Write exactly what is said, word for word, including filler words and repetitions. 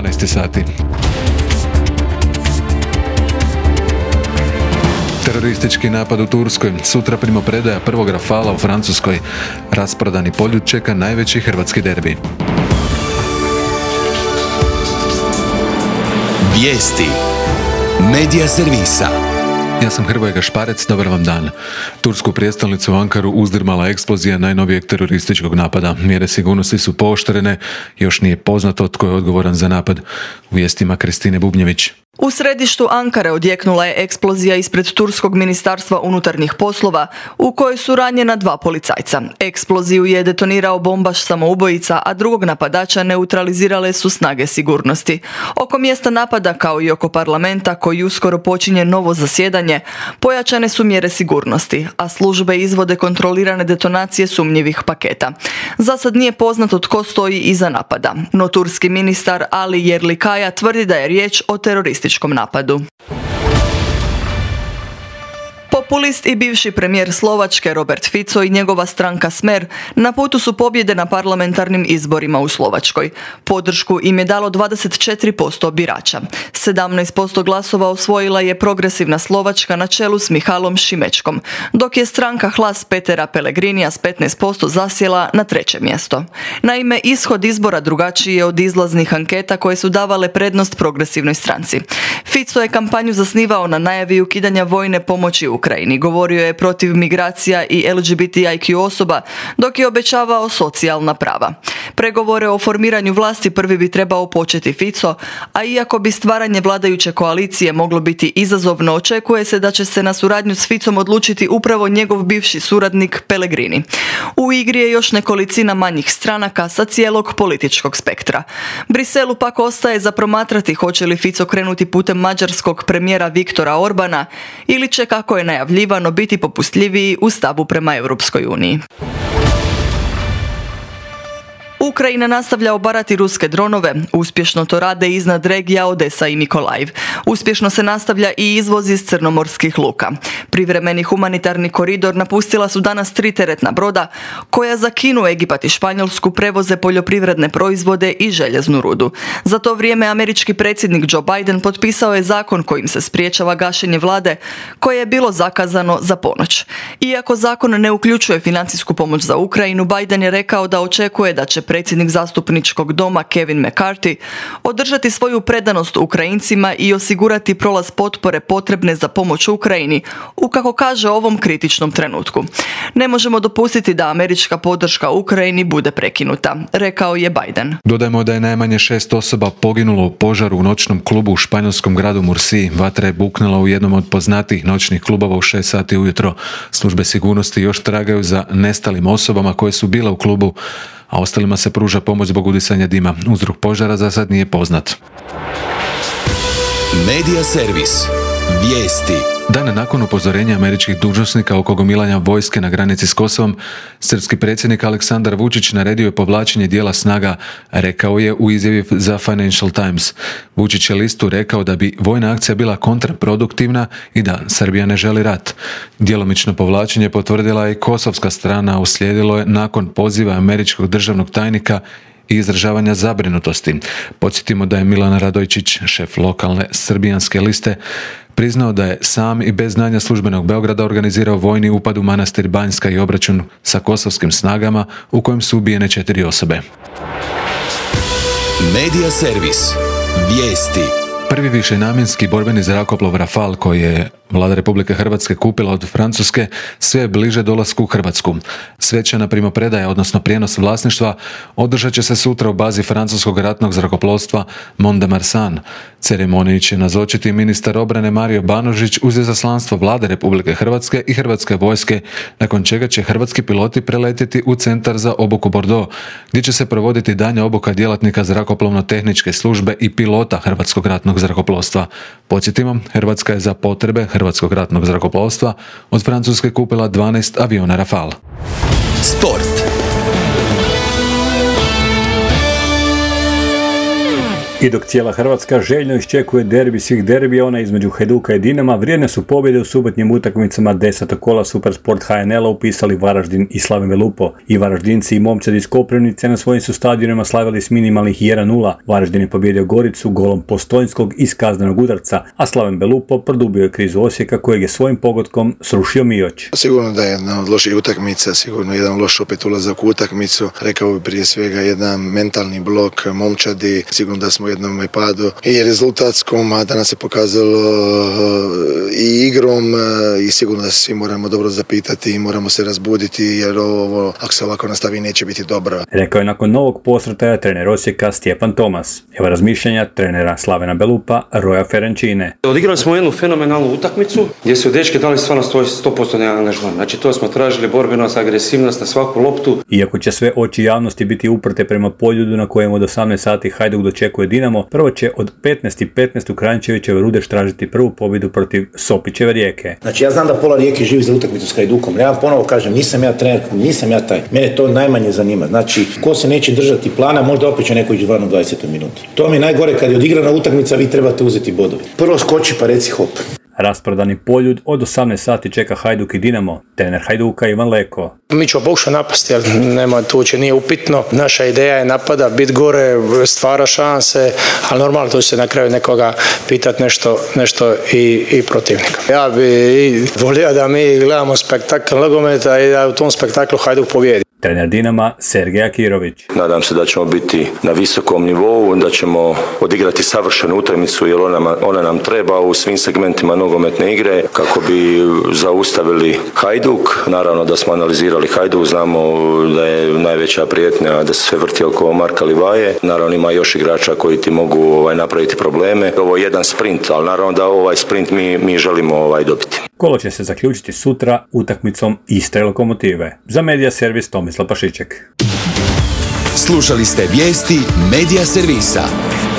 dvanaest sati. Teroristički napad u Turskoj, sutra primopredaja prvog Rafala u Francuskoj, rasprodani Poljud čeka najveći hrvatski derbi. Vijesti Medija servisa. Ja sam Hrvoje Gašparec, dobar vam dan. Tursku prijestolnicu Ankaru uzdrmala eksplozija najnovijeg terorističkog napada. Mjere sigurnosti su pooštrene, još nije poznato tko je odgovoran za napad. U vijestima Kristine Bubnjević. U središtu Ankare odjeknula je eksplozija ispred Turskog ministarstva unutarnjih poslova u kojoj su ranjena dva policajca. Eksploziju je detonirao bombaš samoubojica, a drugog napadača neutralizirale su snage sigurnosti. Oko mjesta napada, kao i oko parlamenta koji uskoro počinje novo zasjedanje, pojačane su mjere sigurnosti, a službe izvode kontrolirane detonacije sumnjivih paketa. Za sad nije poznato tko stoji iza napada, no turski ministar Ali Yerlikaya tvrdi da je riječ o terorističkom napadu. Populist i bivši premijer Slovačke Robert Fico i njegova stranka Smer na putu su pobjede na parlamentarnim izborima u Slovačkoj. Podršku im je dalo dvadeset četiri posto birača. sedamnaest posto glasova osvojila je progresivna Slovačka na čelu s Michalom Šimečkom, dok je stranka Hlas Petera Pellegrinija s petnaest posto zasjela na treće mjesto. Naime, ishod izbora drugačiji je od izlaznih anketa koje su davale prednost progresivnoj stranci. Fico je kampanju zasnivao na najavi ukidanja vojne pomoći Ukrajini. Govorio je protiv migracija i L G B T I Q osoba, dok je obećavao socijalna prava. Pregovore o formiranju vlasti prvi bi trebao početi Fico, a iako bi stvaranje vladajuće koalicije moglo biti izazovno, očekuje se da će se na suradnju s Ficom odlučiti upravo njegov bivši suradnik Pellegrini. U igri je još nekolicina manjih stranaka sa cijelog političkog spektra. Briselu pak ostaje za promatrati hoće li Fico krenuti putem mađarskog premijera Viktora Orbana ili će, kako je najavljivano, biti popustljiviji u stavu prema Europskoj uniji. Ukrajina nastavlja obarati ruske dronove, uspješno to rade iznad regija Odesa i Mikolajiv. Uspješno se nastavlja i izvoz iz crnomorskih luka. Privremeni humanitarni koridor napustila su danas tri teretna broda koja za Kinu, Egipat i Španjolsku prevoze poljoprivredne proizvode i željeznu rudu. Za to vrijeme američki predsjednik Joe Biden potpisao je zakon kojim se spriječava gašenje vlade koje je bilo zakazano za ponoć. Iako zakon ne uključuje financijsku pomoć za Ukrajinu, Biden je rekao da očekuje da će predsjednik zastupničkog doma Kevin McCarthy održati svoju predanost Ukrajincima i osigurati prolaz potpore potrebne za pomoć Ukrajini u, kako kaže, ovom kritičnom trenutku. Ne možemo dopustiti da američka podrška Ukrajini bude prekinuta, rekao je Biden. Dodajmo da je najmanje šest osoba poginulo u požaru u noćnom klubu u španjolskom gradu Mursiji. Vatra je buknula u jednom od poznatijih noćnih klubova u šest sati ujutro. Službe sigurnosti još tragaju za nestalim osobama koje su bile u klubu, a ostalima se pruža pomoć zbog udisanja dima. Uzrok požara za sad nije poznat. Medija servis. Vijesti. Dan nakon upozorenja američkih dužnosnika oko gomilanja vojske na granici s Kosovom, srpski predsjednik Aleksandar Vučić naredio je povlačenje dijela snaga, rekao je u izjavi za Financial Times. Vučić je listu rekao da bi vojna akcija bila kontraproduktivna i da Srbija ne želi rat. Djelomično povlačenje potvrdila je i kosovska strana, uslijedilo je nakon poziva američkog državnog tajnika i izražavanja zabrinutosti. Podsjetimo da je Milan Radojčić, šef lokalne srbijanske liste, priznao da je sam i bez znanja službenog Beograda organizirao vojni upad u manastir Banjska i obračun sa kosovskim snagama u kojem su ubijene četiri osobe. Medija servis. Vijesti. Prvi višenamjenski borbeni zrakoplov Rafal koji je Vlada Republike Hrvatske kupila od Francuske sve je bliže dolasku u Hrvatsku. Svečana primopredaja, odnosno prijenos vlasništva, održat će se sutra u bazi francuskog ratnog zrakoplovstva Mont de Marsan. Ceremoniji će nazočiti ministar obrane Mario Banožić uz izaslanstvo Vlade Republike Hrvatske i Hrvatske vojske, nakon čega će hrvatski piloti preletjeti u centar za obuku Bordeaux, gdje će se provoditi daljnja obuka djelatnika zrakoplovno-tehničke službe i pilota Hrvatskog ratnog zrakoplovstva. Podsjetimo, Hrvatska je za potrebe Hrvatskog ratnog zrakoplovstva od Francuske kupila dvanaest aviona Rafale. Sport. I dok cijela Hrvatska željno iščekuje derbi svih derbija, ona između Hajduka i Dinama, vrijedne su pobjede u subotnjim utakmicama desetog kola Supersport H N L-a upisali Varaždin i Slaven Belupo. I Varaždinci i momčadi iz Koprivnice na svojim su stadionima slavili s minimalnih jedan nula. Varaždin je pobijedio Goricu golom Postojnskog iz kaznenog udarca, a Slaven Belupo produbio je krizu Osijeka kojeg je svojim pogodkom srušio Mioć. Sigurno da je jedna od loših utakmica, sigurno jedan loš opet ulazak u utakmicu. Rekao bi prije svega jedan mentalni blok momčadi, sigurno da smo u jednom padu i rezultatskom, a danas se pokazalo i igrom i sigurno da se svi moramo dobro zapitati i moramo se razbuditi jer ovo, ako se ovako nastavi, neće biti dobro. Rekao je nakon novog posrtaja trener Osijeka Stjepan Tomas. Evo razmišljanja trenera Slavena Belupa Roja Ferenčine. Odigrali smo jednu fenomenalnu utakmicu gdje su dečki dali stvarno sto posto angažman. Znači to smo tražili borbenost, agresivnost na svaku loptu. Iako će sve oči javnosti biti uprte prema Poljudu na kojem od osamnaest sati Hajduk dočekuje Dinamo, prvo će od petnaest i petnaest u Kranjčevićeve Rudeš tražiti prvu pobjedu protiv Sopićeve Rijeke. Znači ja znam da pola Rijeke živi za utakmicu s Hajdukom. Ja ponovo kažem, nisam ja trener, nisam ja taj. Mene to najmanje zanima. Znači, ko se neće držati plana, možda opet će neko ići van u dvadesetoj minuti. To mi je najgore, kad je odigrana utakmica, vi trebate uzeti bodove. Prvo skoči pa reci hop. Rasprodani Poljud od osamnaest sati čeka Hajduk i Dinamo. Trener Hajduka Ivan Leko. Mi ćemo pokušati napasti, jer nema, to uopće nije upitno. Naša ideja je napada, biti gore, stvara šanse, ali normalno to će se na kraju nekoga pitati nešto, nešto i, i protivnika. Ja bi volio da mi gledamo spektakl nogometa i da u tom spektaklu Hajduk pobjedi. Trener Dinama Sergej Akirović. Nadam se da ćemo biti na visokom nivou, da ćemo odigrati savršenu utakmicu jer ona, ona nam treba u svim segmentima nogometne igre kako bi zaustavili Hajduk. Naravno da smo analizirali Hajduk, znamo da je najveća prijetnja da se sve vrti oko Marka Livaje. Naravno ima još igrača koji ti mogu ovaj, napraviti probleme. Ovo je jedan sprint, ali naravno da ovaj sprint mi, mi želimo ovaj, dobiti. Kolo će se zaključiti sutra utakmicom Istre Lokomotive. Za Medija Servis Tomislav Pašiček. Slušali ste vijesti Medija Servisa.